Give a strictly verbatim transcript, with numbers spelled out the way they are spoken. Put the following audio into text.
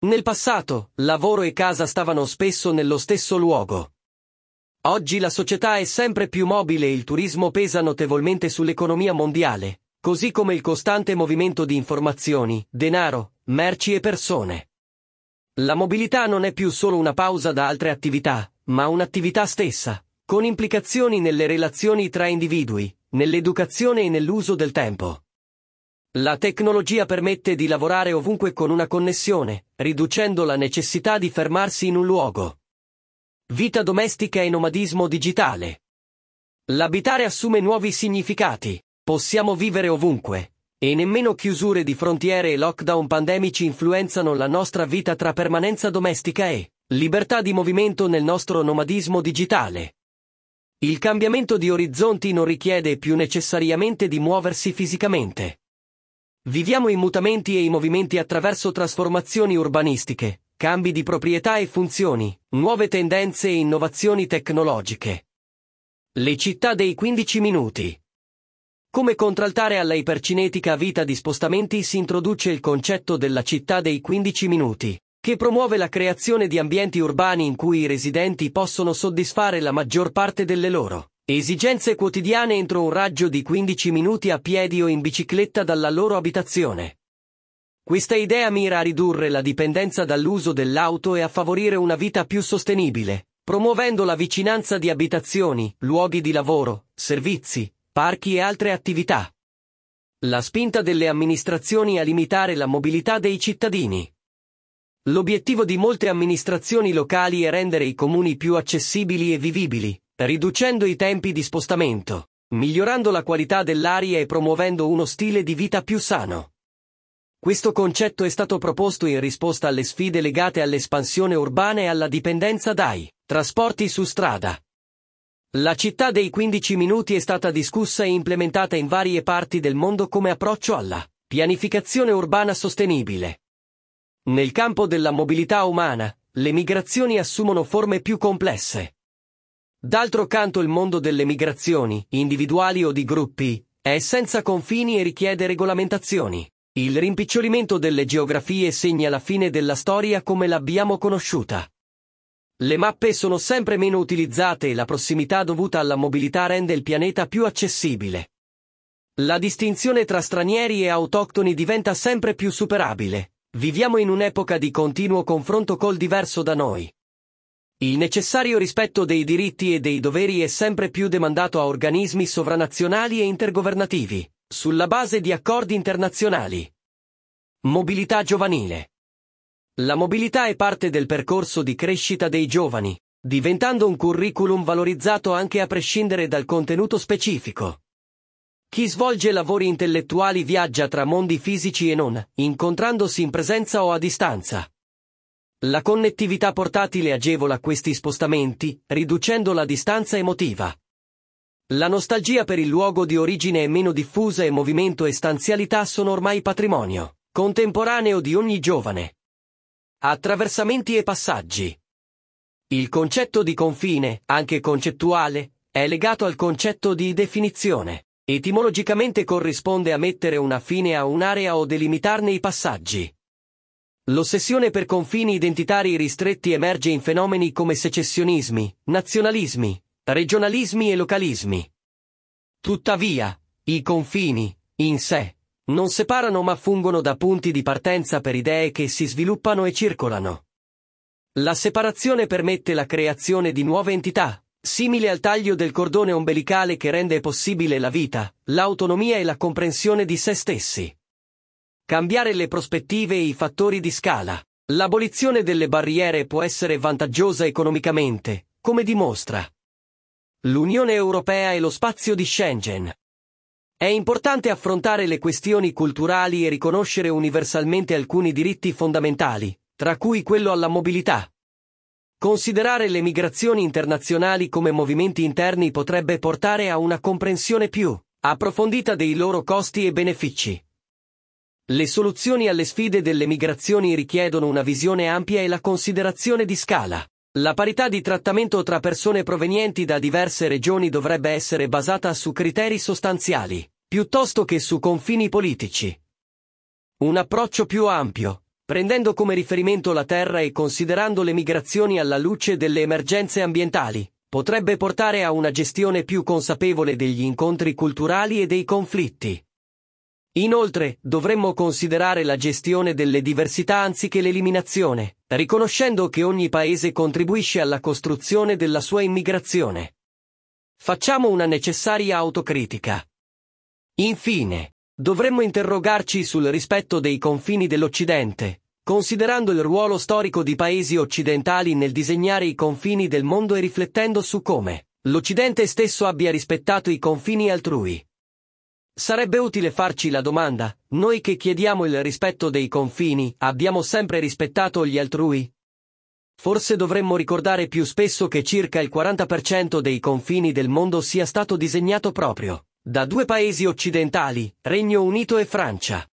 Nel passato, lavoro e casa stavano spesso nello stesso luogo. Oggi la società è sempre più mobile e il turismo pesa notevolmente sull'economia mondiale, così come il costante movimento di informazioni, denaro, merci e persone. La mobilità non è più solo una pausa da altre attività, ma un'attività stessa, con implicazioni nelle relazioni tra individui, nell'educazione e nell'uso del tempo. La tecnologia permette di lavorare ovunque con una connessione, riducendo la necessità di fermarsi in un luogo. Vita domestica e nomadismo digitale. L'abitare assume nuovi significati, possiamo vivere ovunque, e nemmeno chiusure di frontiere e lockdown pandemici influenzano la nostra vita tra permanenza domestica e libertà di movimento nel nostro nomadismo digitale. Il cambiamento di orizzonti non richiede più necessariamente di muoversi fisicamente. Viviamo i mutamenti e i movimenti attraverso trasformazioni urbanistiche, cambi di proprietà e funzioni, nuove tendenze e innovazioni tecnologiche. Le città dei quindici minuti. Come contraltare alla ipercinetica vita di spostamenti si introduce il concetto della città dei quindici minuti, che promuove la creazione di ambienti urbani in cui i residenti possono soddisfare la maggior parte delle loro esigenze quotidiane entro un raggio di quindici minuti a piedi o in bicicletta dalla loro abitazione. Questa idea mira a ridurre la dipendenza dall'uso dell'auto e a favorire una vita più sostenibile, promuovendo la vicinanza di abitazioni, luoghi di lavoro, servizi, parchi e altre attività. La spinta delle amministrazioni a limitare la mobilità dei cittadini. L'obiettivo di molte amministrazioni locali è rendere i comuni più accessibili e vivibili, riducendo i tempi di spostamento, migliorando la qualità dell'aria e promuovendo uno stile di vita più sano. Questo concetto è stato proposto in risposta alle sfide legate all'espansione urbana e alla dipendenza dai trasporti su strada. La città dei quindici minuti è stata discussa e implementata in varie parti del mondo come approccio alla pianificazione urbana sostenibile. Nel campo della mobilità umana, le migrazioni assumono forme più complesse. D'altro canto il mondo delle migrazioni, individuali o di gruppi, è senza confini e richiede regolamentazioni. Il rimpicciolimento delle geografie segna la fine della storia come l'abbiamo conosciuta. Le mappe sono sempre meno utilizzate e la prossimità dovuta alla mobilità rende il pianeta più accessibile. La distinzione tra stranieri e autoctoni diventa sempre più superabile. Viviamo in un'epoca di continuo confronto col diverso da noi. Il necessario rispetto dei diritti e dei doveri è sempre più demandato a organismi sovranazionali e intergovernativi, sulla base di accordi internazionali. Mobilità giovanile. La mobilità è parte del percorso di crescita dei giovani, diventando un curriculum valorizzato anche a prescindere dal contenuto specifico. Chi svolge lavori intellettuali viaggia tra mondi fisici e non, incontrandosi in presenza o a distanza. La connettività portatile agevola questi spostamenti, riducendo la distanza emotiva. La nostalgia per il luogo di origine è meno diffusa e movimento e stanzialità sono ormai patrimonio contemporaneo di ogni giovane. Attraversamenti e passaggi. Il concetto di confine, anche concettuale, è legato al concetto di definizione. Etimologicamente corrisponde a mettere una fine a un'area o delimitarne i passaggi. L'ossessione per confini identitari ristretti emerge in fenomeni come secessionismi, nazionalismi, regionalismi e localismi. Tuttavia, i confini, in sé, non separano ma fungono da punti di partenza per idee che si sviluppano e circolano. La separazione permette la creazione di nuove entità, simile al taglio del cordone ombelicale che rende possibile la vita, l'autonomia e la comprensione di se stessi. Cambiare le prospettive e i fattori di scala. L'abolizione delle barriere può essere vantaggiosa economicamente, come dimostra l'Unione Europea e lo spazio di Schengen. È importante affrontare le questioni culturali e riconoscere universalmente alcuni diritti fondamentali, tra cui quello alla mobilità. Considerare le migrazioni internazionali come movimenti interni potrebbe portare a una comprensione più approfondita dei loro costi e benefici. Le soluzioni alle sfide delle migrazioni richiedono una visione ampia e la considerazione di scala. La parità di trattamento tra persone provenienti da diverse regioni dovrebbe essere basata su criteri sostanziali, piuttosto che su confini politici. Un approccio più ampio, prendendo come riferimento la Terra e considerando le migrazioni alla luce delle emergenze ambientali, potrebbe portare a una gestione più consapevole degli incontri culturali e dei conflitti. Inoltre, dovremmo considerare la gestione delle diversità anziché l'eliminazione, riconoscendo che ogni paese contribuisce alla costruzione della sua immigrazione. Facciamo una necessaria autocritica. Infine, dovremmo interrogarci sul rispetto dei confini dell'Occidente, considerando il ruolo storico di paesi occidentali nel disegnare i confini del mondo e riflettendo su come l'Occidente stesso abbia rispettato i confini altrui. Sarebbe utile farci la domanda: noi che chiediamo il rispetto dei confini, abbiamo sempre rispettato gli altrui? Forse dovremmo ricordare più spesso che circa il quaranta per cento dei confini del mondo sia stato disegnato proprio da due paesi occidentali, Regno Unito e Francia.